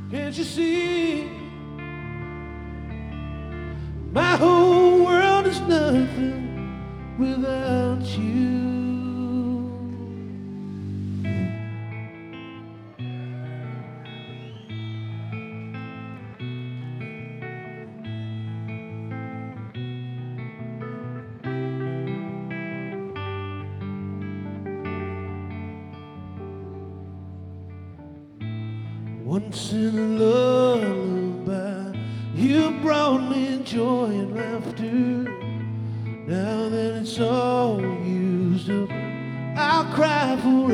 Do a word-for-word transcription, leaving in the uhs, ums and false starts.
Can't you see? My whole world is nothing without you. Once in a lullaby, you brought me joy and laughter. Now that it's all used up, I'll cry for